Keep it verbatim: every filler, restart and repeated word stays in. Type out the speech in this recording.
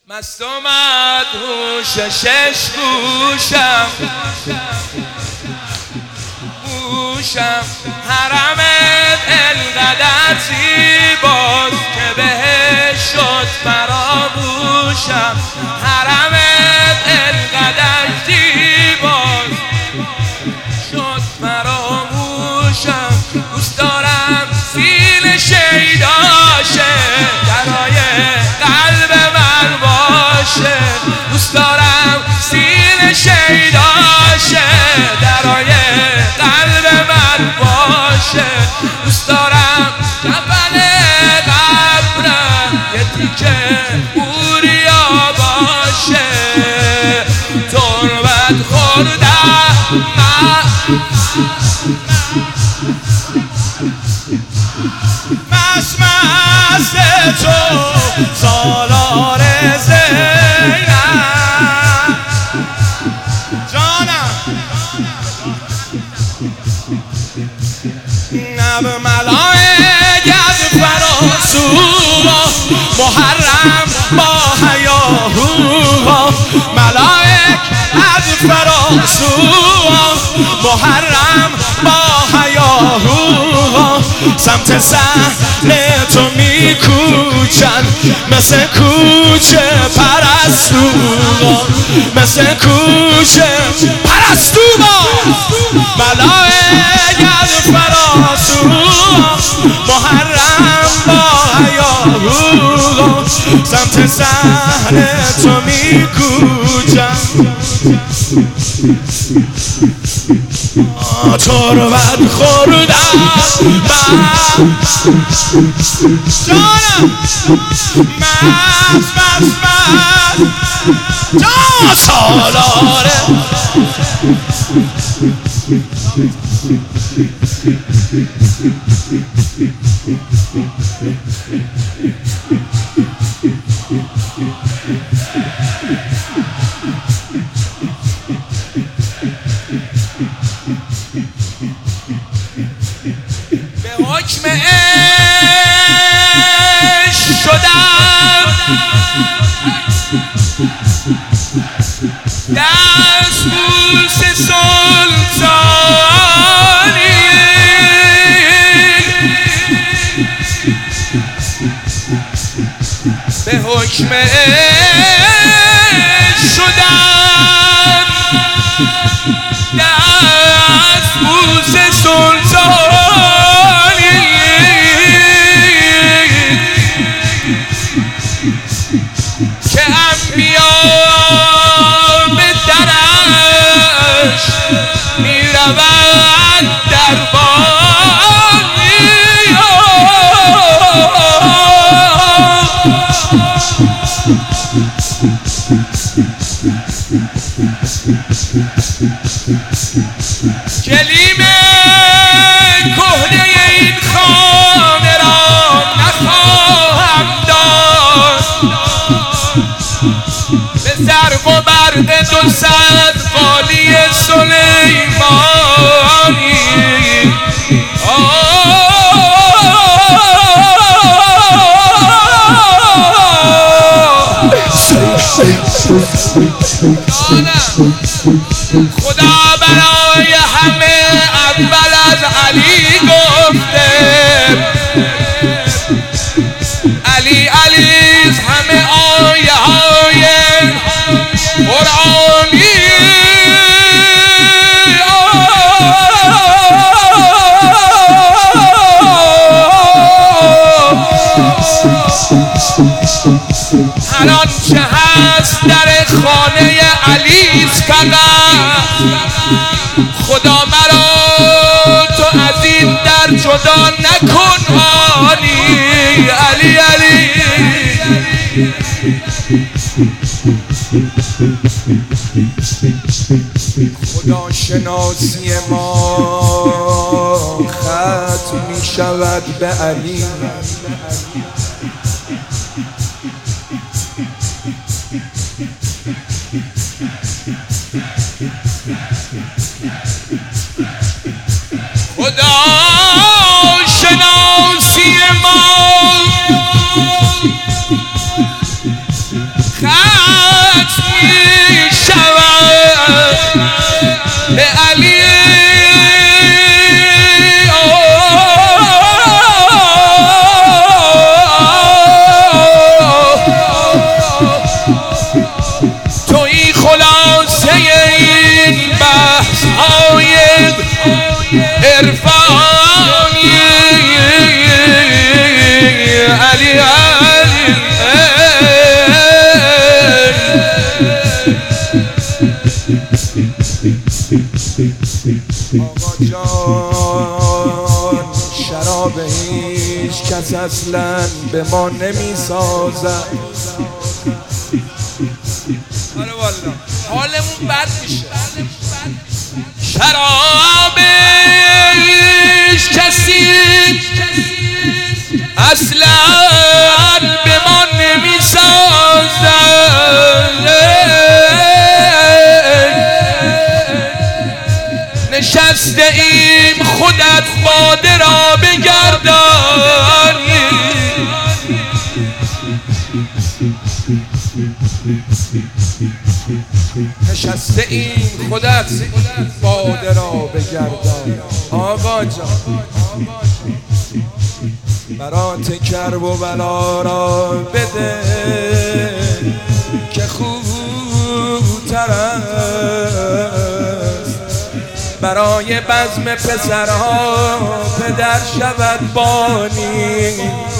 مست و مدهوش شش گوشم گوشم حرمت انقدر زیباست که بهش شد فراموشم. حرمت انقدر زیباست شد فراموشم. دوست دارم سین شیداشه درای قلب من باشه. دوست دارم سین شیداشه درای قلب من باشه. دوست دارم کفن قبرم یه تیکه بوریا باشه. تربت خوردم مست مست تو سالار زینب جانم. نب ملائک از فراسو محرم با هیاهو. ملائک از فراسو محرم با هیاهو. سمت صحن تو میکوچن مثل کوچه پرستو مثل کوچه پرستو. ملائک از فراسو محرم با هیاهو. سمت صحن تو میکوچن تربت خوردم جانم. مست مست مست جان سالاره. به حکم عشق شدم دست بوس سلطانی. به حکم عشق شدم دست بوس سلطانی. که انبیا به درش میروند دربانی. کلیم کهنه این خانه را نخواهم داد. به زرق و برق دو صد قالی سلیمانی. خدا برای همه اول از علی گفته. علی علی همه آیه های قرآنی. هر آنچه هست در خانه علیست فقط. خدا مرا تو از این در جدا نکن آنی. علی علی خدا شناسی ما ختم می شود به علی. خدا شناسی ما ختم می شود به علی توی خلاصه این بحث های عرفانی علی علی آقا جان شراب هیچ کس اصلا به ما نمی سازد. آره والا حالمون بد میشه. شراب هیچ کسی اصلا به ما نمی سازد. نشسته ایم خودت باده را بگردانی. نشسته ایم خودت باده را بگردانی. آقا جان برات کرب و بلا را بده که خوبتر است. برای بزم پسرها پدر شود بانی.